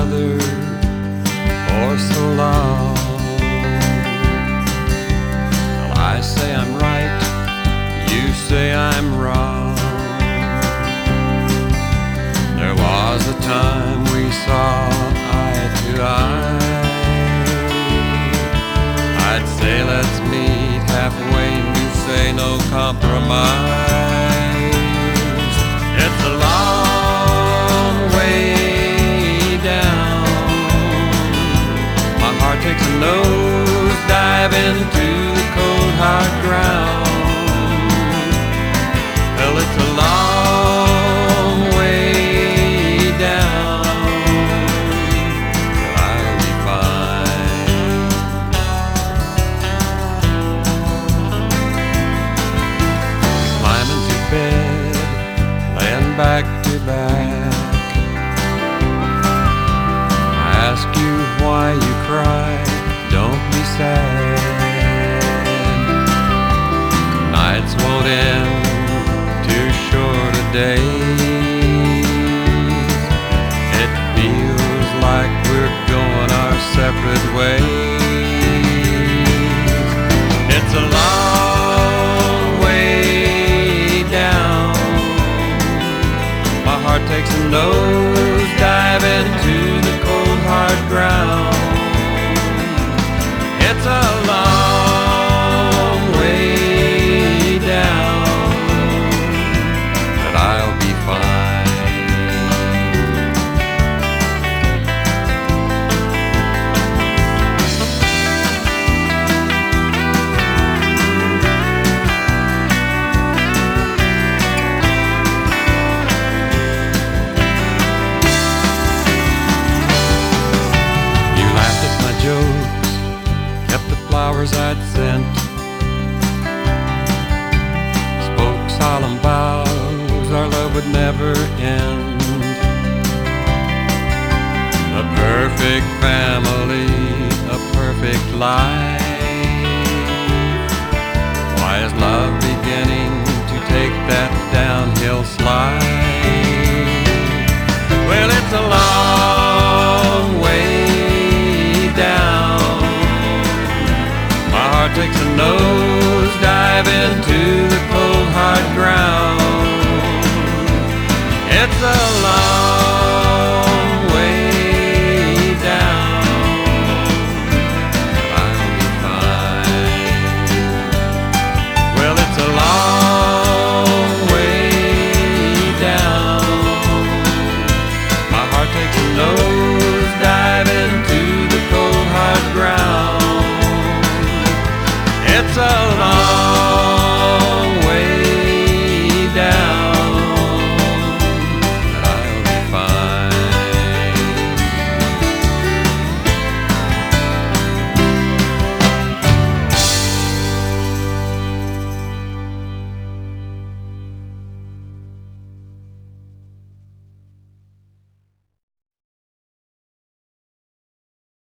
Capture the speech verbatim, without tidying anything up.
other for so long. Well, I say I'm right, you say I'm wrong. There was a time we saw eye to eye. I'd say let's meet halfway, and you say no compromise. It's a long way down. My heart takes a nose dive into the cold hard ground. Well, it's a long way down, but I'll be fine. Climb into bed, laying back to back. I ask you why you cry, don't be sad. Nights won't end, too short a day. It feels like we're going our separate ways. It's a long way down. My heart takes a nose dive into the cold hard ground. It's a long way down, but I'll be fine. You laughed at my jokes, kept the flowers I'd sent, spoke solemn vows our love would never end. A perfect family, a perfect life. Why is love beginning to take that downhill slide? Well, it's a long way down. My heart takes a nose dive into the cold hard ground. It's a long way down, but I'll be fine. Well, it's a long way down. My heart takes a nose dive into the cold hard ground. It's a long